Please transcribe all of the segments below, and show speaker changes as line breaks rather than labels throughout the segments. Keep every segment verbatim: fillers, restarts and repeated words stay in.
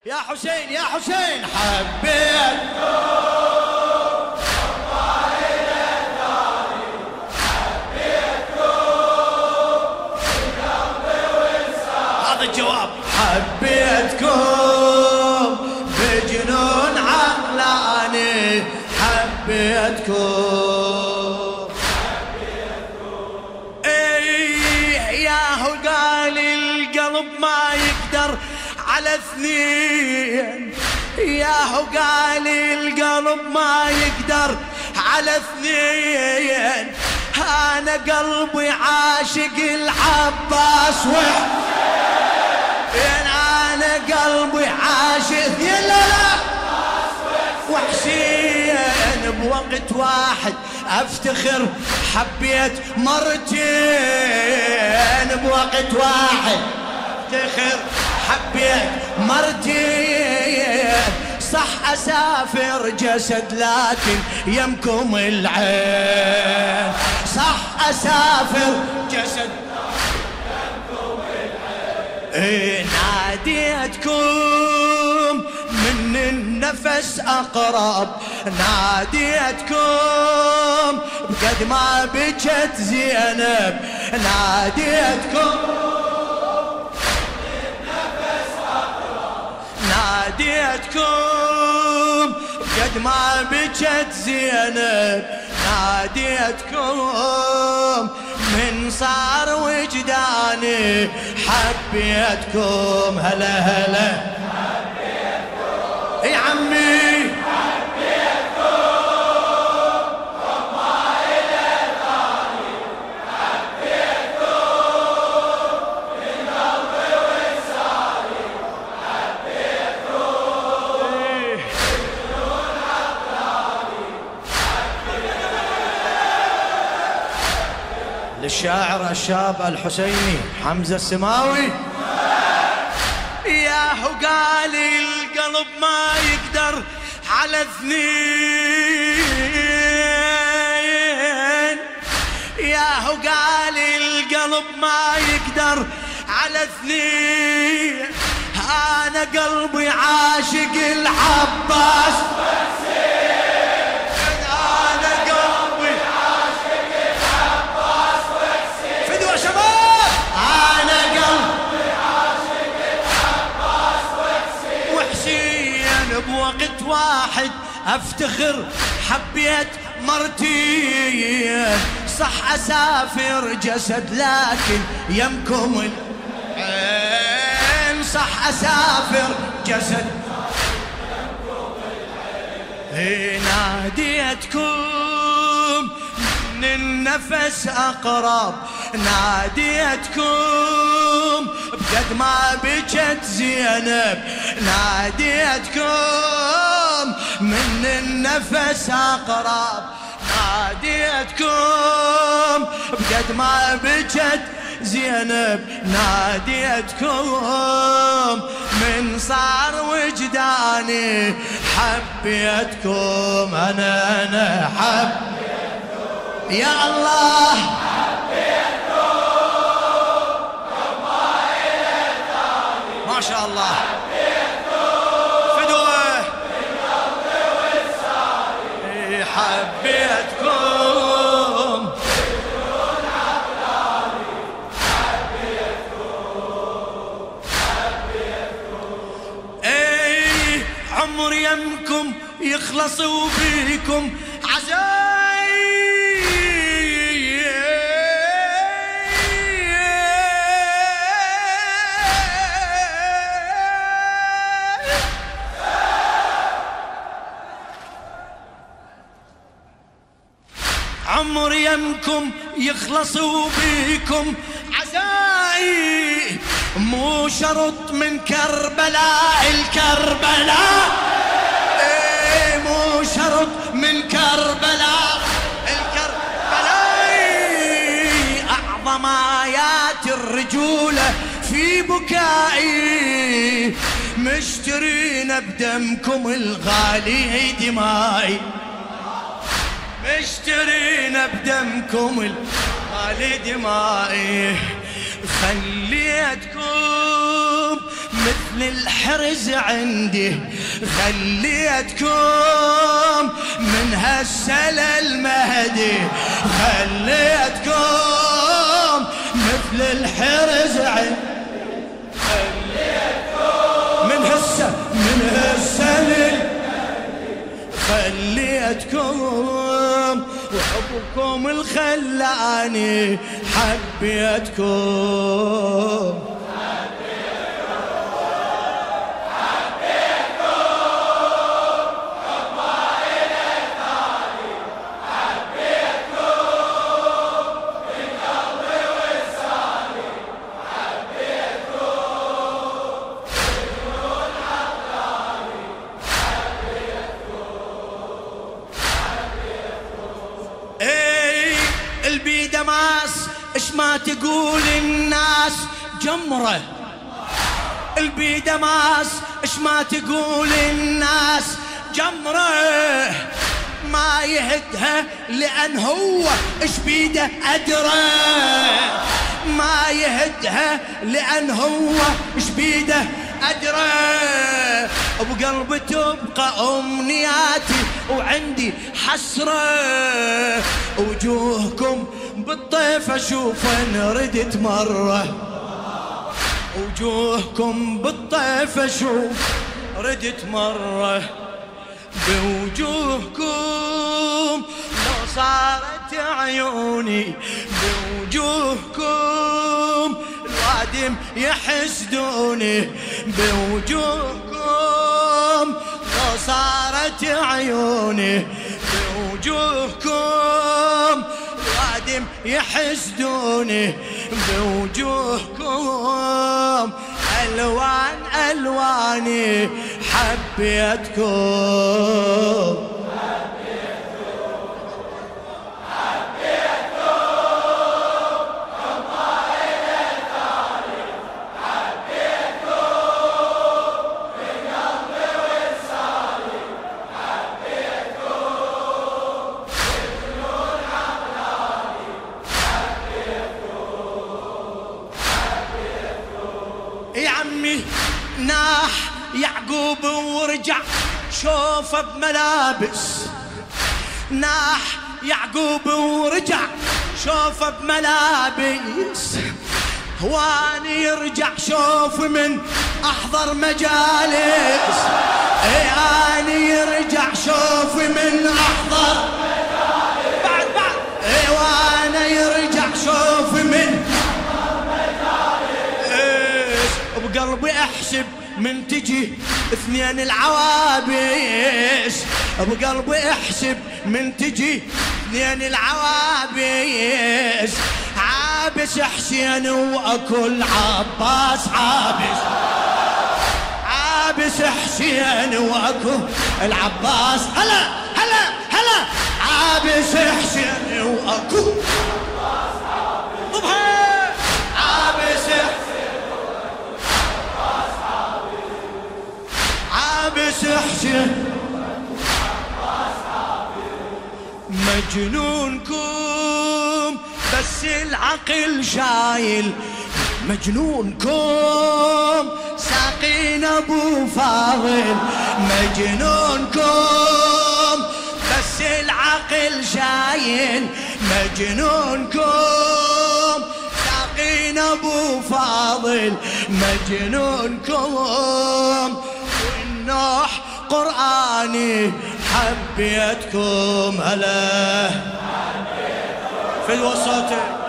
يا حسين يا حسين حبيتكم
والله للداري حبيتكم بقلبي ولساني.
هذا الجواب. حبيتكم بجنون عقلاني حبيتكم
حبيتكم
ايه ياهو قال القلب ما يقدر على اثنين. ياهو قال القلب ما يقدر على اثنين. انا قلبي عاشق العباس وحسين. انا قلبي عاشق يلا وحسين. بوقت واحد افتخر حبيت مرتين. بوقت واحد افتخر حبيت مرتين. صح اسافر جسد لكن يمكم العين. صح اسافر جسد
يمكم العين.
إيه ناديتكم من النفس اقرب. ناديتكم بقد ما بجت زينب. ناديتكم ناديتكم قد ما بجت زينب. ناديتكم من صار وجداني حبيتكم. هلا هلا حبيتكم يا عمي
حبيتكم والله للداري حبيتكم بقلبي ولساني.
للشاعر الشاب الحسيني حمزة السماوي. ياهو قال القلب ما يقدر على اثنين. ياهو قال القلب ما يقدر على اثنين. انا قلبي عاشق العباس
وحسين.
انا قلبي
عاشق العباس وحسين.
فدوى شباب. انا قلبي
عاشق العباس وحسين.
وحسين. بوقت واحد افتخر حبيت مرتين. صح اسافر جسد لكن يمكم العين. صح اسافر جسد إيه ناديتكم من النفس اقرب. ناديتكم بقد ما بجت زينب. ناديتكم من النفس اقرب. ناديتكم بقد ما بجت زينب. ناديتكم من صار وجداني حبيتكم. انا انا حبيتكم يا الله
حبيتكم والله للداري
ما شاء الله.
حبيتكم
فدوه
بقلبي ولساني.
حبيتكم
بدون عقلاني حبيتكم حبيتكم.
اي عمر يمكم يخلص وبيكم عزاي. عمر يمكم يخلص وبيكم عزاي. مو شرط من كربلاء الكربلاء. ايه مو شرط من كربلاء الكربلاء. اعظم ايات الرجولة في بكائي. مشترين بدمكم الغالي دمائي. مشترين بدمكم الغالي دمائي. خليتكم مثل الحرز عندي، خليتكم من هالسلا المهدي، خليتكم مثل الحرز عندي، خليتكم من هالسلا من هالسلا خليتكم، وحبكم الخلاني حبيتكم. البيدماس اش ما تقول الناس جمرة، البيدماس اش ما تقول الناس جمرة، ما يهدها لأن هو اش بيده أدرى، ما يهدها لأن هو اش بيده أدرى، وبقلبي تبقى أمنياتي وعندي حسرة، وجوهكم بالطيف أشوف أن ردت مرة، وجوهكم بالطيف أشوف ردت مرة، بوجوهكم لو صارت عيوني، بوجوهكم الوادم يحسدوني، بوجوهكم لو صارت عيوني، بوجوهكم الوادم يحسدوني، بوجوهكم ألوان ألواني حبيتكم. يا عمي ناح يعقوب ورجع شوفه بملابس، ناح يعقوب ورجع شوفه بملابس، هواني يرجع شوف من احضر مجالس، هواني يرجع شوف من احضر مجالس، بعد بعد هواني يرجع شوف من بقلبي احسب من تجي اثنين العوابس، بقلبي احسب من تجي اثنين العوابس، عابس حسين واكل عباس، عابس عابس حسين واكل العباس، هلا هلا هلا عابس حسين واكل عباس، عابس عابس حسين مجنونكم بس العقل شايل، مجنونكم ساقين ابو فاضل، مجنونكم بس العقل شايل، مجنونكم ساقين ابو فاضل، مجنونكم والنوح قرآني حبيتكم. هلا في الوسط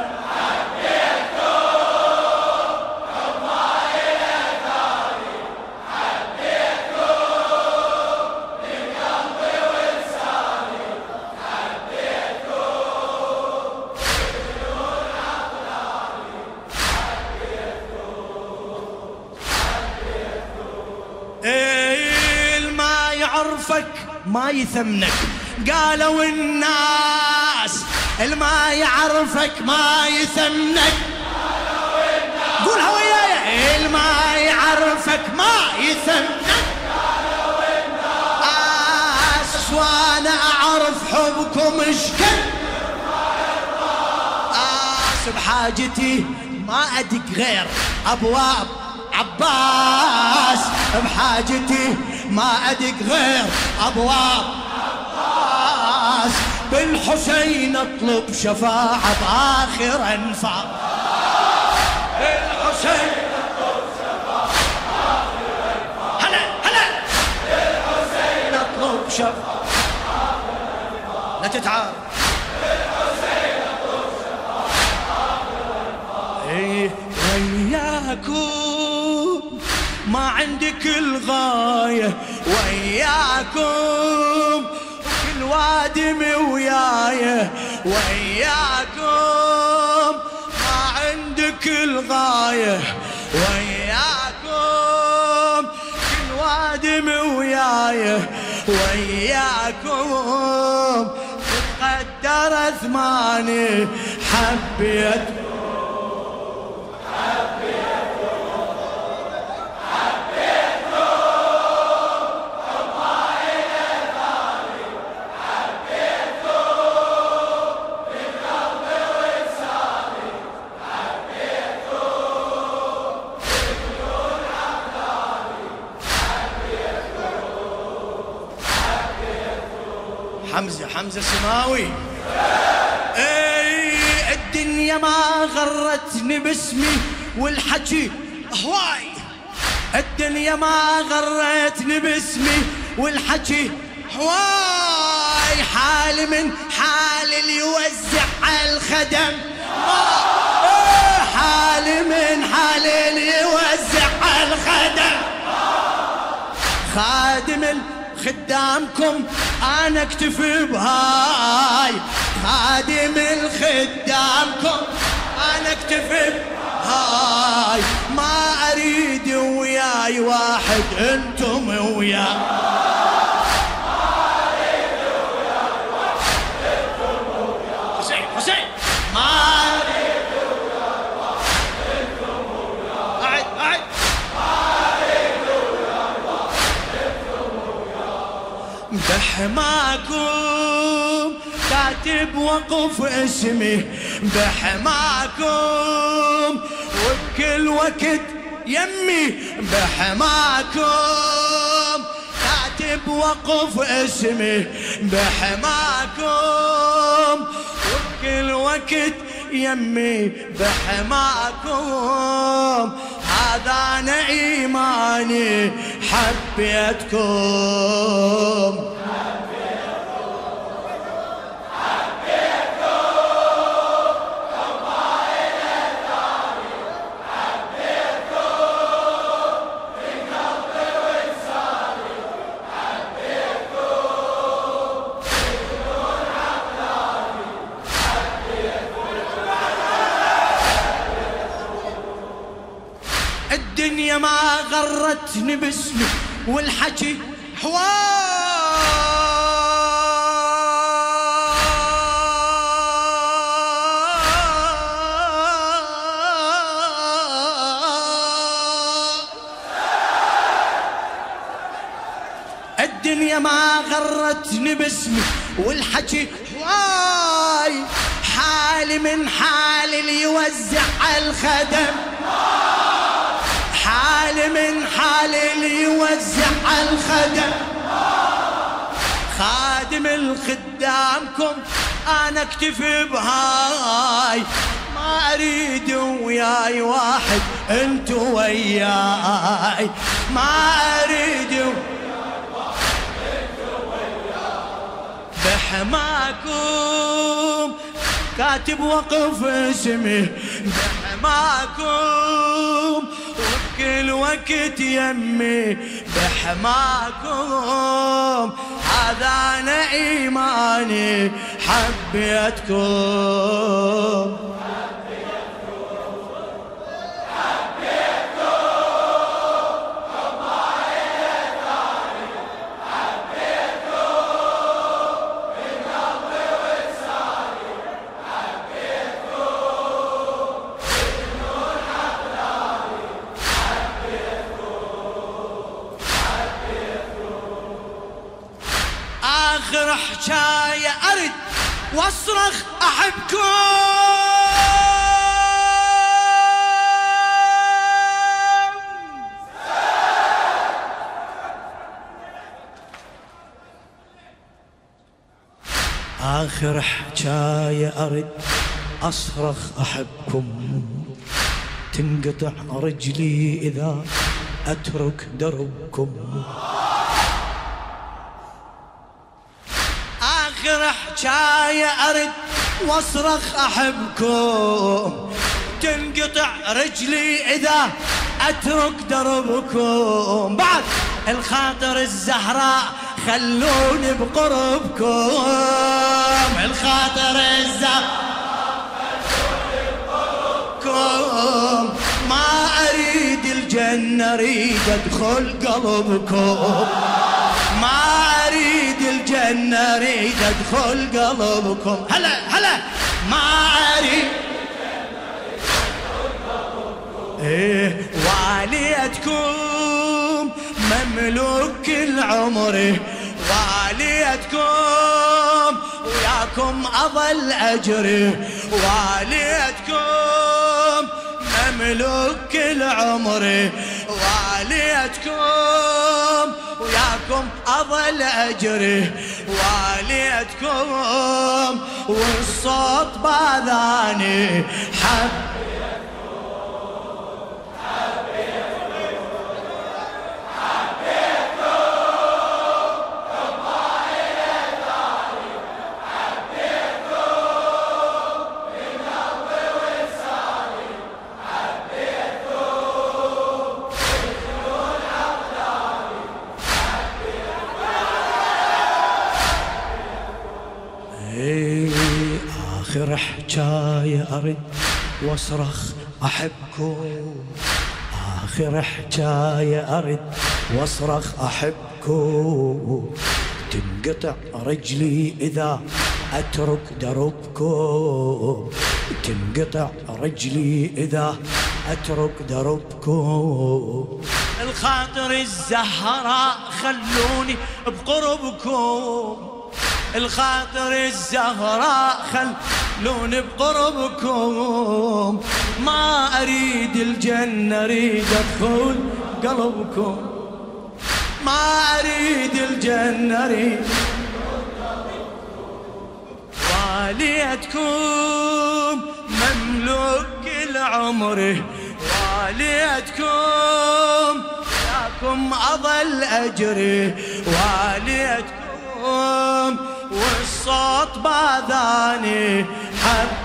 يعرفك ما يثمنك، قالوا الناس الما يعرفك ما يثمنك، قولها وياي الما يعرفك ما يثمنك، آس وانا اعرف حبكم اشكل، آس بحاجتي ما ادق غير ابواب عباس بحاجتي ما أدق غير أبواب عباس، بالحسين اطلب شفاعة بآخر أنفاس، بالحسين اطلب شفاعة بآخر أنفاس، هلا هلا بالحسين اطلب شفاعة بآخر أنفاس، لا تتعب بالحسين اطلب شفاعة بآخر أنفاس. ايه وياكم ما عندك الغاية، وياكم كل وادمي وياي، وياكم ما عندك الغاية، وياكم كل وادمي وياي، وياكم تتقدر ثماني حبيت حمزة حمزة سماوي. اي الدنيا ما غرتني باسمي والحكي هواي، الدنيا ما غرتني باسمي والحكي هواي، حالي من حال اللي يوزع على الخدم، حالي من حال اللي يوزع على الخدم، خادم خدامكم انا اكتفي بهاي، خادم الخدامكم انا اكتفي بهاي، ما اريد وياي واحد انتم وياي، ما اريد وياي واحد انتم وياي، حسين حسين ما اريد وياي واحد انتم وياي، قعد قعد بحماكم كاتب وقف اسمي، بحماكم وبكل وقت يمي، بحماكم كاتب وقف اسمي، بحماكم وبكل وقت يمي، بحماكم هذا أنا إيماني حبيتكم، الدنيا ما غرتني باسمي والحكي حوار، الدنيا ما غرتني باسمي والحكي هواي، حالي من حال اللي يوزع على الخدم، حالي من حال اللي يوزع على الخدم، خادم الخدامكم انا اكتفي بهاي، ما اريد وياي واحد انتو وياي، ما اريد وياي واحد انتو وياي، بحماكم كاتب وقف اسمي، بحماكم وبكل وقت يمي، بحماكم هذا أنا إيماني حبيتكم، آخر حكاية أرد واصرخ أحبكم، آخر حجاية أرد أصرخ أحبكم، تنقطع رجلي إذا أترك دربكم. آخر حجاية أرد واصرخ أحبكم، تنقطع رجلي إذا أترك دربكم. بعد الخاطر الزهراء خلوني بقربكم، الخاطر الزهراء خلوني بقربكم. ما أريد الجنة أريد أدخل قلبكم، ما أريد الجنة أريد أدخل قلبكم. هلا هلا ما أريد الجنة أريد أدخل قلبكم. إيه واليتكم مملوك العمر، واليتكم وياكم أظل أجري، واليتكم مملوك العمر، واليتكم وياكم أظل أجري، واليتكم والصوت باذاني حب آخر حجاية أرد واصرخ أحبكم، آخر حجاية أرد واصرخ أحبكم، تنقطع رجلي إذا أترك دربكم، تنقطع رجلي إذا أترك دربكم. الخاطر الزهراء خلوني بقربكم، الخاطر الزهراء خلوني بقربكم. ما أريد الجنة أريد أدخل قلبكم، ما أريد الجنة أريد واليتكم مملوك العمر، واليتكم ياكم أظل أجري، واليتكم والصوت باذاني حب